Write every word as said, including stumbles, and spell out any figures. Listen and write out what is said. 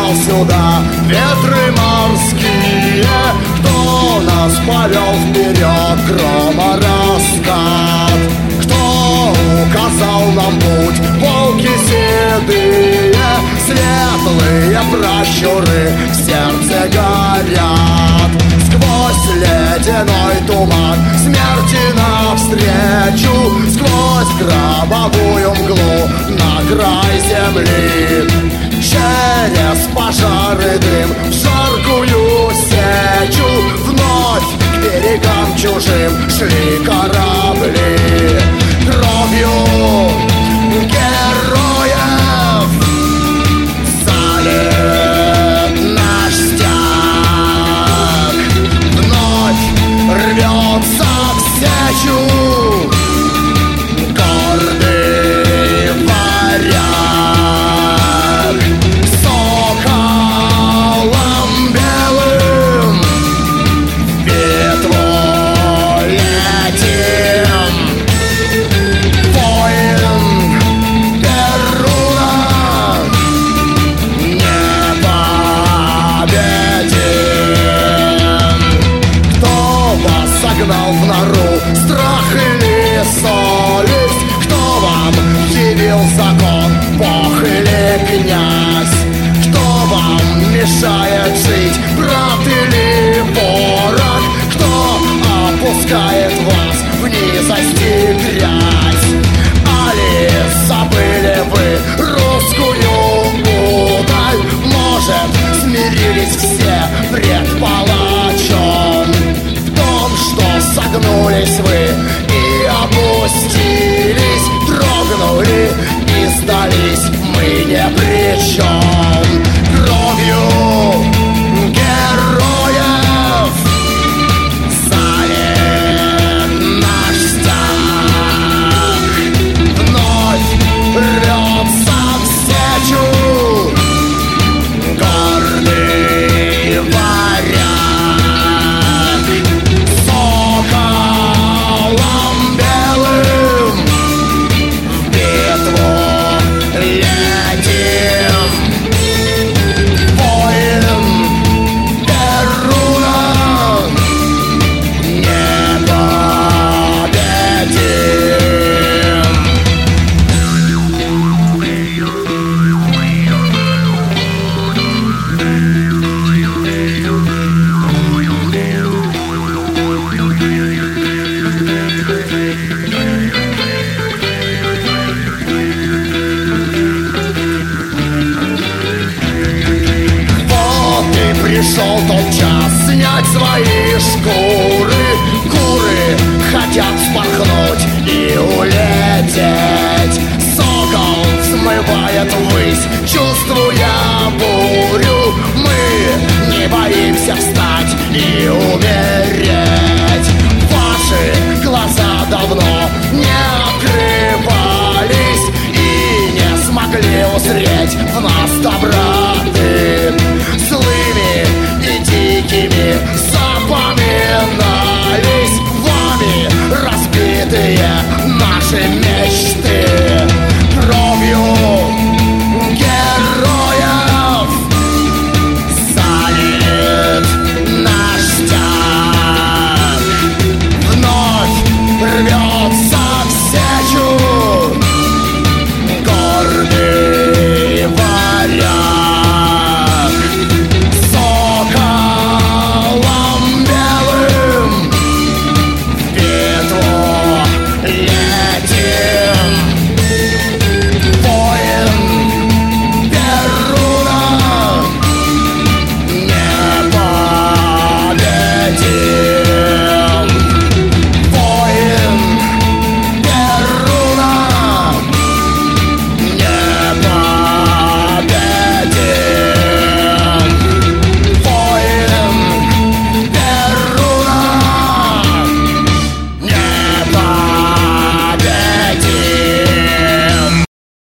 пригнал сюда ветры морские, кто нас повел вперед громораскат, кто указал нам путь, волки седые, светлые пращуры в сердце горят. Сквозь ледяной туман смерти навстречу, сквозь гробовую мглу на край земли, через пожары дым в жаркую сечу, вновь к берегам чужим шли корабли. Кровью героев залит наш стяг, вновь рвется в сечу гордый варяг. Соколом белым в битву летим, воин Перуна непобедим. Кто вас согнал в нору, страх или совесть? Кто вам явил закон, бог или князь? Кто вам мешает жить, брат или ворог? Кто опускает вас в низости грязь? Али забыли вы русскую удаль? Может, смирились все пред палачом? В том, что согнулись вы и опустились, дрогнули и сдались, мы не при чем. Кровью героев залит наш стяг, вновь рвется в сечу гордый варяг. Соколом белым в битву летим, воин Перуна пришел тот час снять свои шкуры. Куры хотят вспорхнуть и улететь. Сокол взмывает ввысь, чувствуя бурю. Мы не боимся встать и умереть. Ваши глаза давно не открывались и не смогли узреть в нас доброты. Злыми и дикими запоминались вами разбитые наши мечты.